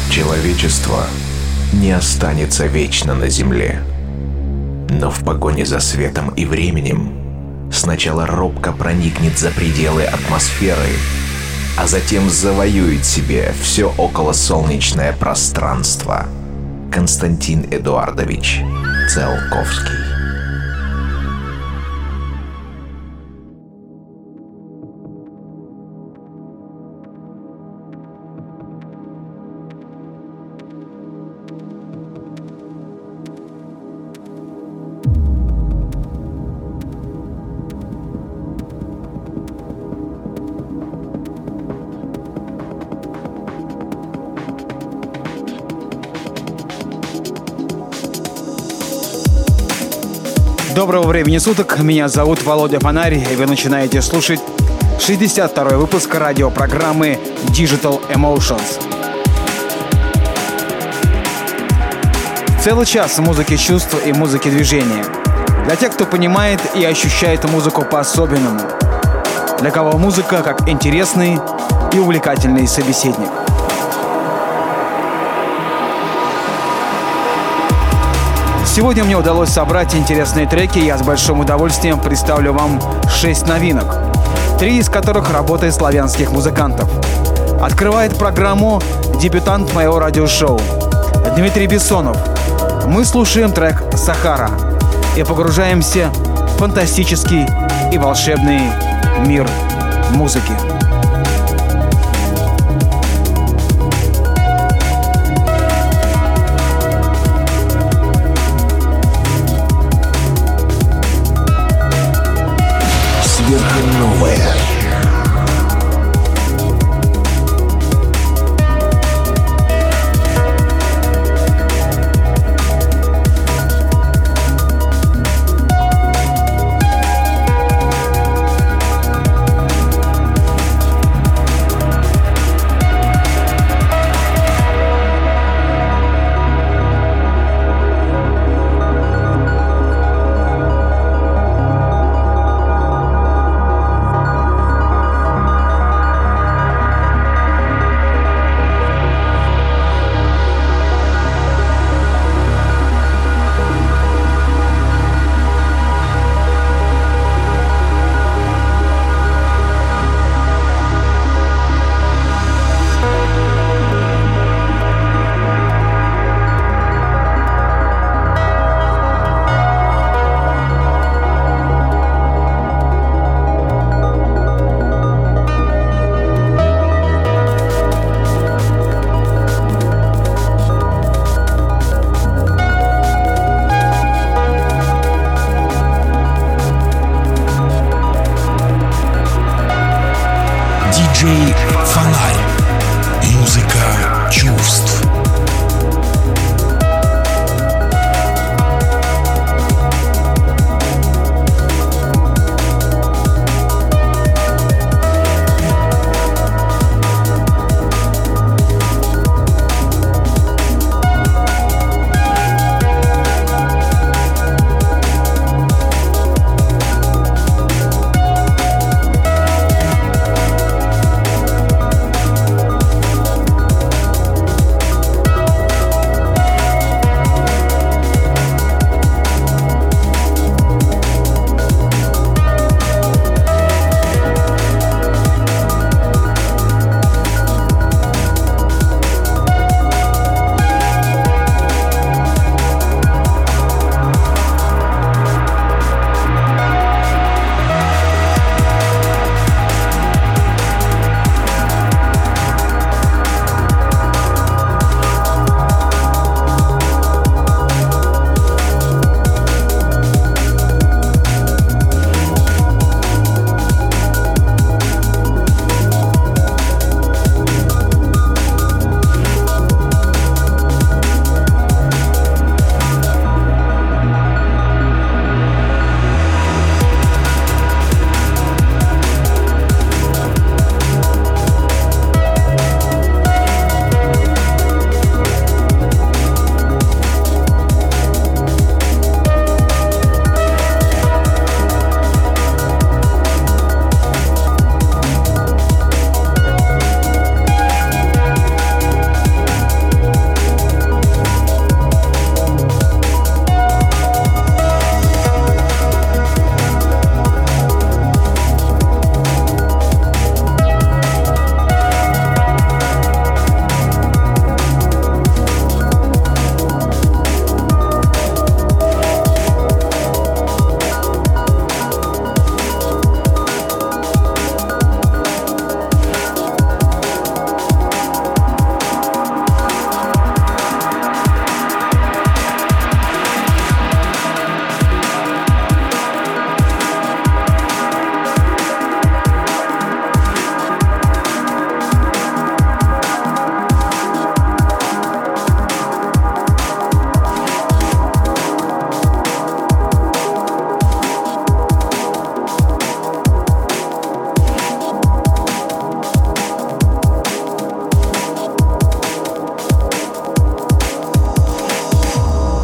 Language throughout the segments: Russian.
Человечество не останется вечно на Земле, но в погоне за светом и временем сначала робко проникнет за пределы атмосферы, а затем завоюет себе все околосолнечное пространство. Константин Эдуардович Циолковский. Доброго времени суток, меня зовут Володя Фонарь, и вы начинаете слушать 62-й выпуск радиопрограммы Digital Emotions. Целый час музыки чувств и музыки движения. Для тех, кто понимает и ощущает музыку по-особенному. Для кого музыка как интересный и увлекательный собеседник. Сегодня мне удалось собрать интересные треки, и я с большим удовольствием представлю вам 6 новинок, 3 из которых работы славянских музыкантов. Открывает программу дебютант моего радиошоу Дмитрий Бессонов. Мы слушаем трек «Сахара» и погружаемся в фантастический и волшебный мир музыки. Сверхновая.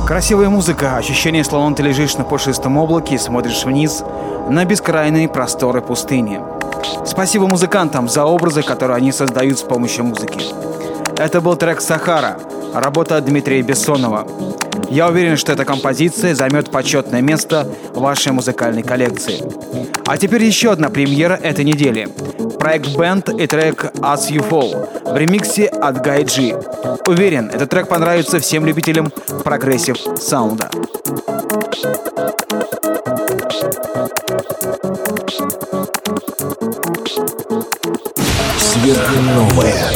Красивая музыка, ощущение, словно ты лежишь на пушистом облаке и смотришь вниз на бескрайние просторы пустыни. Спасибо музыкантам за образы, которые они создают с помощью музыки. Это был трек «Сахара», работа Дмитрия Бессонова. Я уверен, что эта композиция займет почетное место в вашей музыкальной коллекции. А теперь еще одна премьера этой недели. Проект Band и трек As You Fall в ремиксе от Guy G. Уверен, этот трек понравится всем любителям прогрессив саунда. Сверхновая.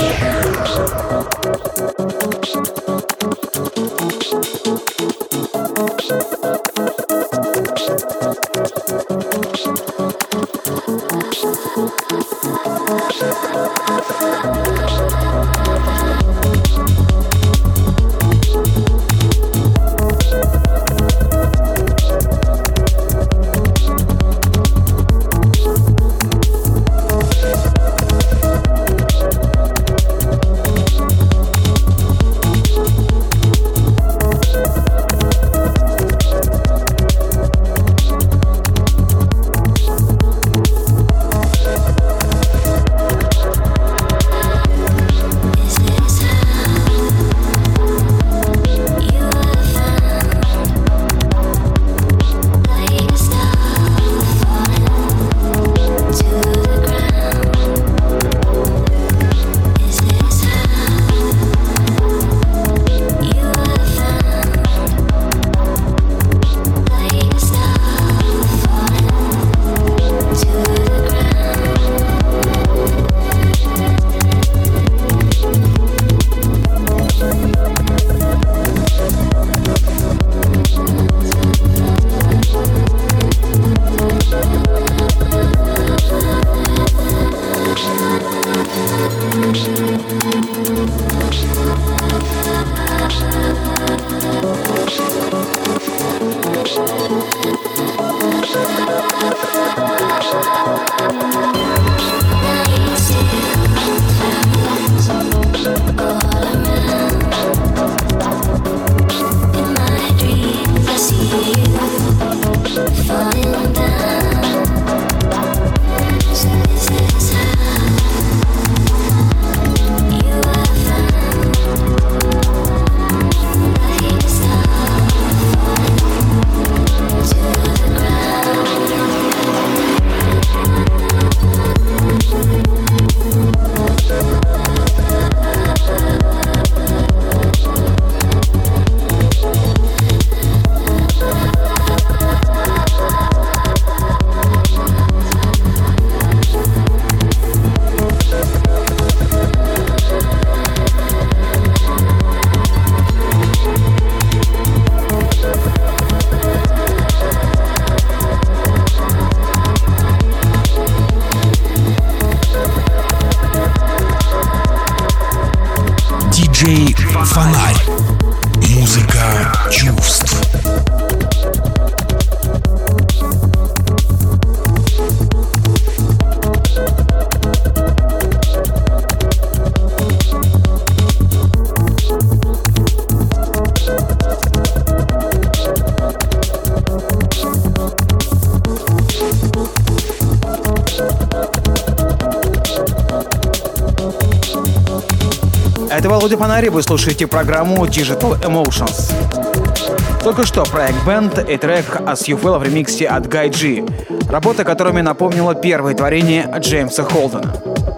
Фонарь. Музыка чувств. Это Володя Фонари, вы слушаете программу Digital Emotions. Только что проект Band и трек As You Fall в ремиксе от Guy G, работа которыми напомнила первое творение Джеймса Холдена.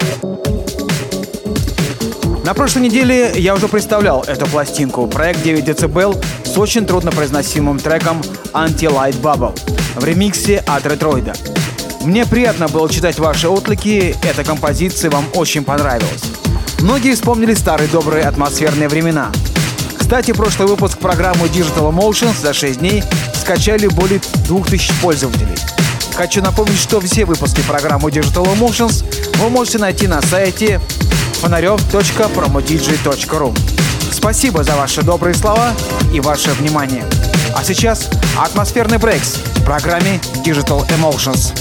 На прошлой неделе я уже представлял эту пластинку, проект 9 дБ с очень труднопроизносимым треком Anti-Light Bubble в ремиксе от Ретроида. Мне приятно было читать ваши отклики, эта композиция вам очень понравилась. Многие вспомнили старые добрые атмосферные времена. Кстати, прошлый выпуск программы Digital Emotions за 6 дней скачали более 2000 пользователей. Хочу напомнить, что все выпуски программы Digital Emotions вы можете найти на сайте fonarev.promodj.ru. Спасибо за ваши добрые слова и ваше внимание. А сейчас атмосферный брейкс в программе Digital Emotions.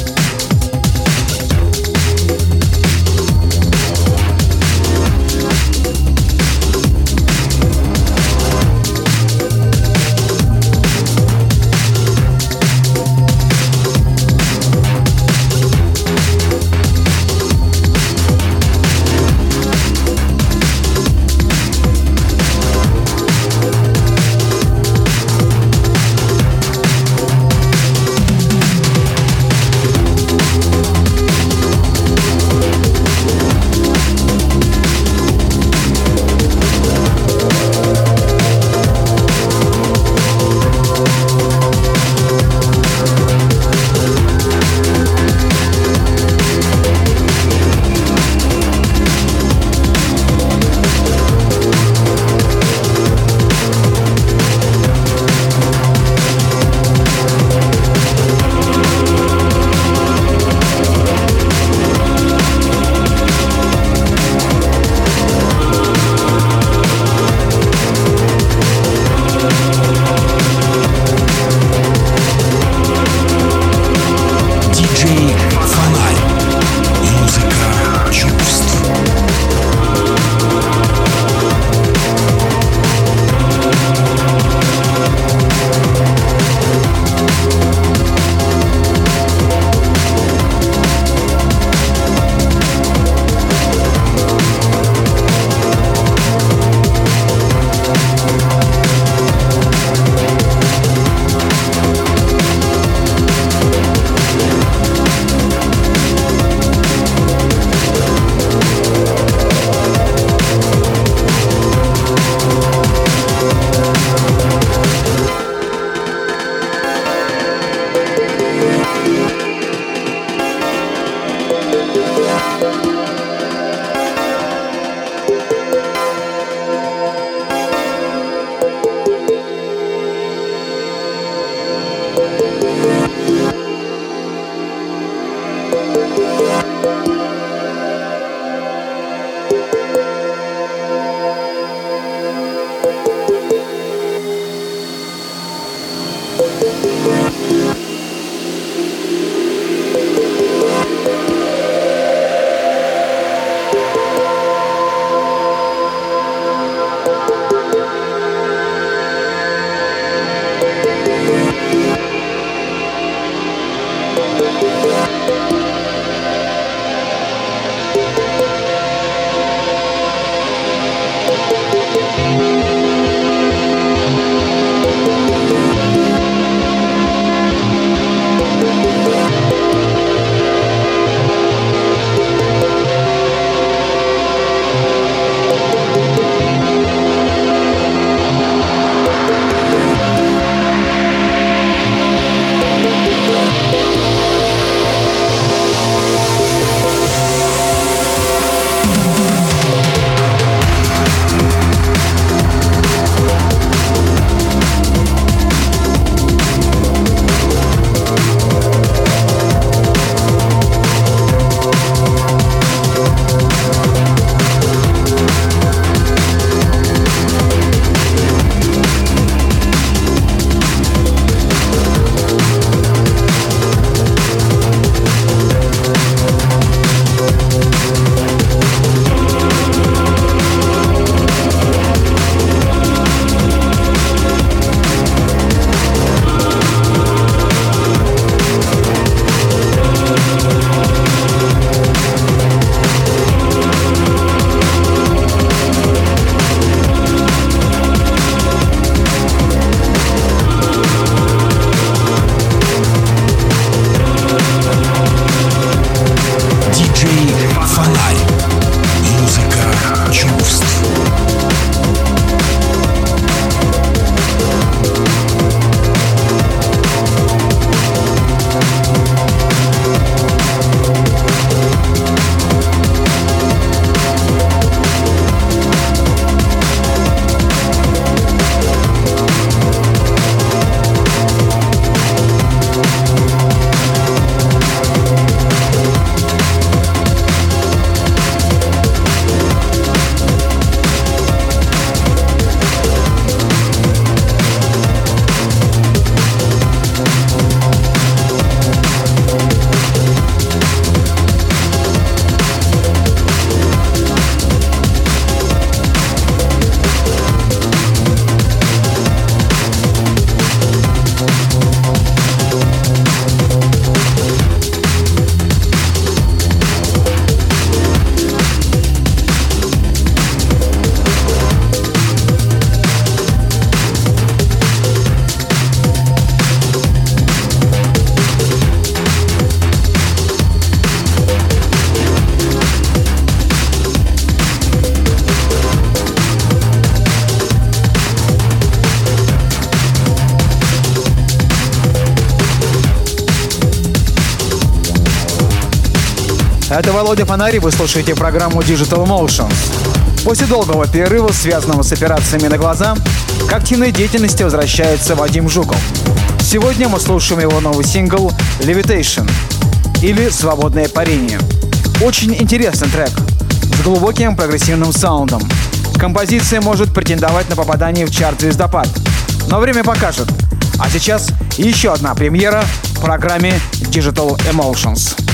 Это Володя Фонарь, вы слушаете программу Digital Emotions. После долгого перерыва, связанного с операциями на глаза, к активной деятельности возвращается Вадим Жуков. Сегодня мы слушаем его новый сингл «Levitation» или «Свободное парение». Очень интересный трек с глубоким прогрессивным саундом. Композиция может претендовать на попадание в чарт «Звездопад», но время покажет. А сейчас еще одна премьера в программе Digital Emotions.